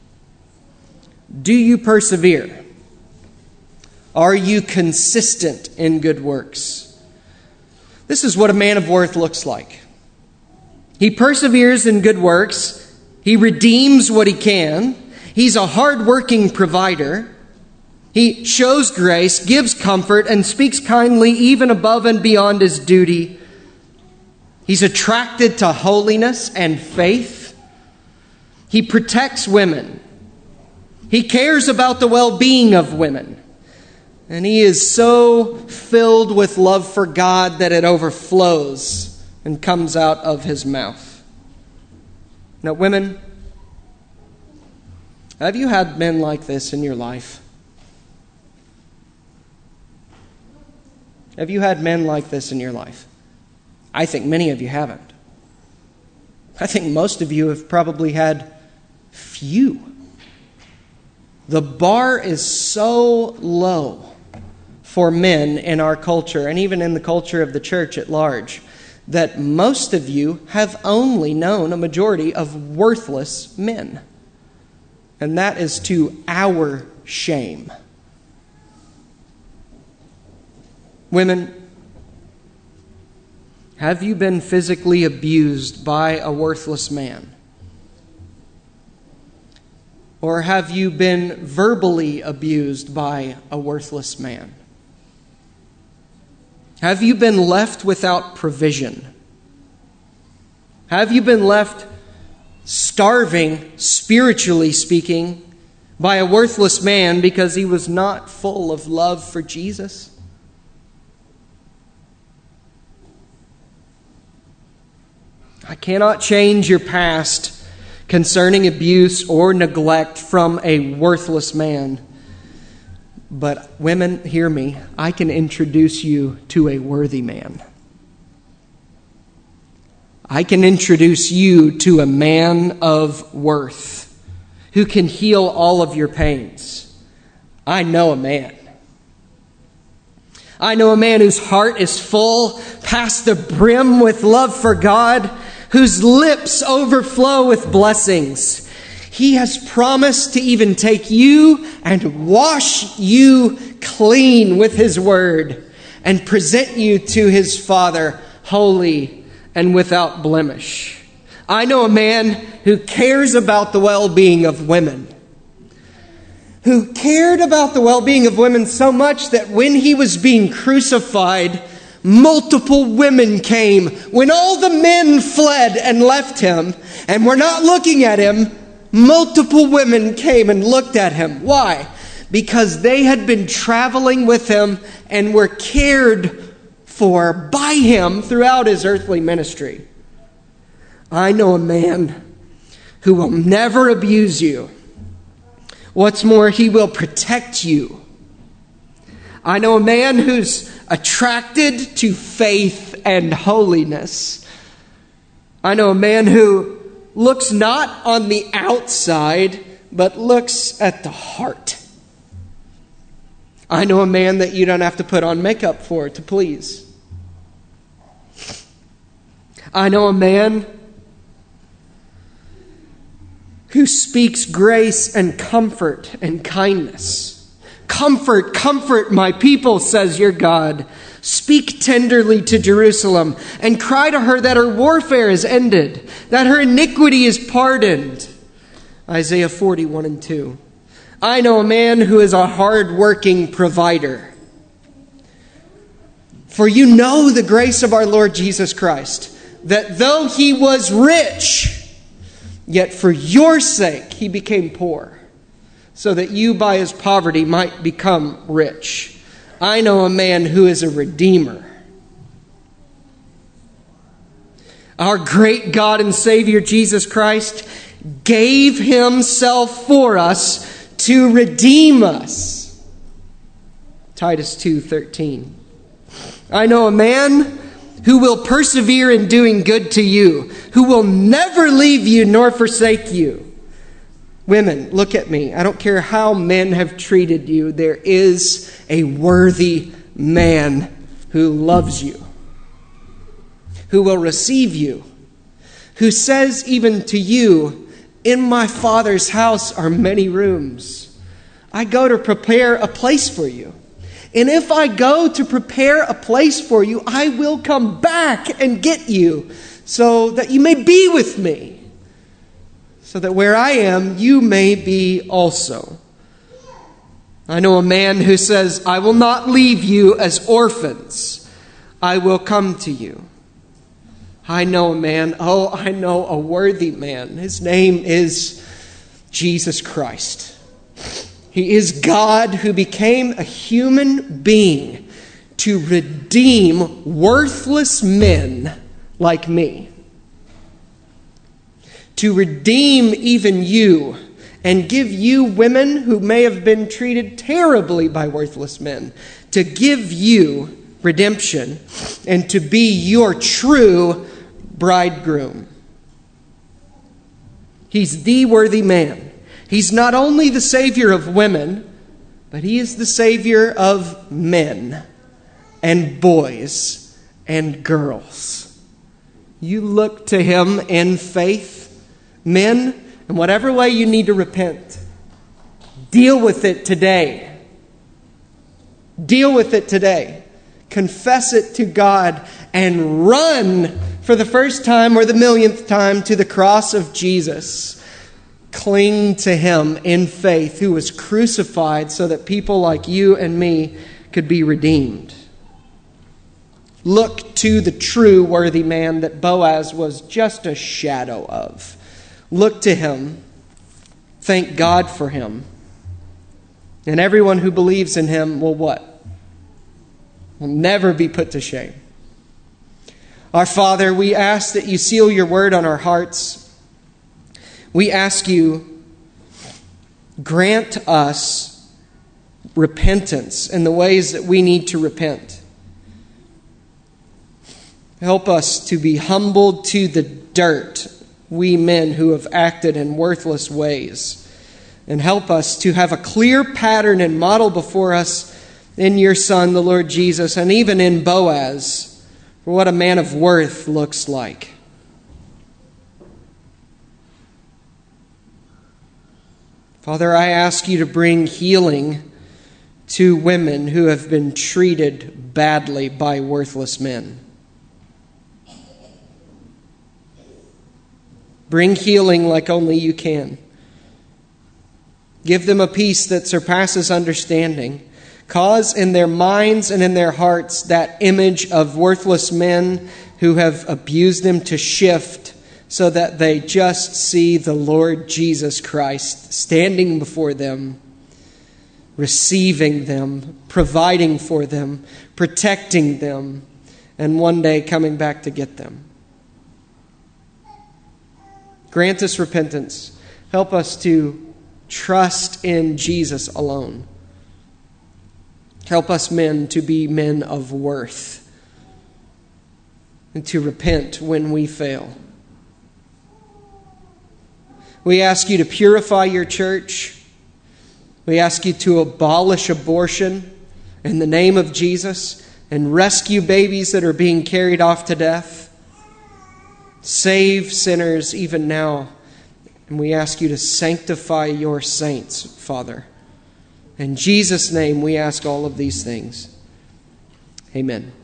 do you persevere? Are you consistent in good works? This is what a man of worth looks like. He perseveres in good works. He redeems what he can. He's a hard-working provider. He shows grace, gives comfort, and speaks kindly even above and beyond his duty. He's attracted to holiness and faith. He protects women. He cares about the well-being of women. And he is so filled with love for God that it overflows and comes out of his mouth. Now, women, have you had men like this in your life? Have you had men like this in your life? I think many of you haven't. I think most of you have probably had few. The bar is so low for men in our culture, and even in the culture of the church at large, that most of you have only known a majority of worthless men. And that is to our shame. Women, have you been physically abused by a worthless man? Or have you been verbally abused by a worthless man? Have you been left without provision? Have you been left starving, spiritually speaking, by a worthless man because he was not full of love for Jesus? I cannot change your past concerning abuse or neglect from a worthless man. But women, hear me, I can introduce you to a worthy man. I can introduce you to a man of worth who can heal all of your pains. I know a man. I know a man whose heart is full past the brim with love for God, whose lips overflow with blessings. He has promised to even take you and wash you clean with his word and present you to his Father holy and without blemish. I know a man who cares about the well-being of women, who cared about the well-being of women so much that when he was being crucified, multiple women came. When all the men fled and left him and were not looking at him, multiple women came and looked at him. Why? Because they had been traveling with him and were cared for by him throughout his earthly ministry. I know a man who will never abuse you. What's more, he will protect you. I know a man who's attracted to faith and holiness. I know a man who looks not on the outside, but looks at the heart. I know a man that you don't have to put on makeup for to please. I know a man who speaks grace and comfort and kindness. Comfort, comfort my people, says your God. Speak tenderly to Jerusalem and cry to her that her warfare is ended, that her iniquity is pardoned. Isaiah forty-one and two. I know a man who is a hard-working provider. For you know the grace of our Lord Jesus Christ, that though he was rich, yet for your sake he became poor, so that you by his poverty might become rich. I know a man who is a redeemer. Our great God and Savior Jesus Christ gave himself for us to redeem us. Titus two thirteen. I know a man who will persevere in doing good to you, who will never leave you nor forsake you. Women, look at me. I don't care how men have treated you. There is a worthy man who loves you, who will receive you, who says even to you, in my Father's house are many rooms. I go to prepare a place for you. And if I go to prepare a place for you, I will come back and get you so that you may be with me, so that where I am, you may be also. I know a man who says, I will not leave you as orphans. I will come to you. I know a man, oh, I know a worthy man. His name is Jesus Christ. He is God who became a human being to redeem worthless men like me. To redeem even you and give you women who may have been treated terribly by worthless men. To give you redemption and to be your true bridegroom. He's the worthy man. He's not only the Savior of women, but he is the Savior of men and boys and girls. You look to him in faith, men, in whatever way you need to repent. Deal with it today. Deal with it today. Confess it to God and run for the first time or the millionth time to the cross of Jesus. Cling to him in faith, who was crucified so that people like you and me could be redeemed. Look to the true worthy man that Boaz was just a shadow of. Look to him. Thank God for him. And everyone who believes in him will what? Will never be put to shame. Our Father, we ask that you seal your word on our hearts. We ask you, grant us repentance in the ways that we need to repent. Help us to be humbled to the dirt, we men who have acted in worthless ways. And help us to have a clear pattern and model before us in your Son, the Lord Jesus, and even in Boaz, for what a man of worth looks like. Father, I ask you to bring healing to women who have been treated badly by worthless men. Bring healing like only you can. Give them a peace that surpasses understanding. Cause in their minds and in their hearts that image of worthless men who have abused them to shift, so that they just see the Lord Jesus Christ standing before them, receiving them, providing for them, protecting them, and one day coming back to get them. Grant us repentance. Help us to trust in Jesus alone. Help us men to be men of worth and to repent when we fail. We ask you to purify your church. We ask you to abolish abortion in the name of Jesus and rescue babies that are being carried off to death. Save sinners even now. And we ask you to sanctify your saints, Father. In Jesus' name we ask all of these things. Amen.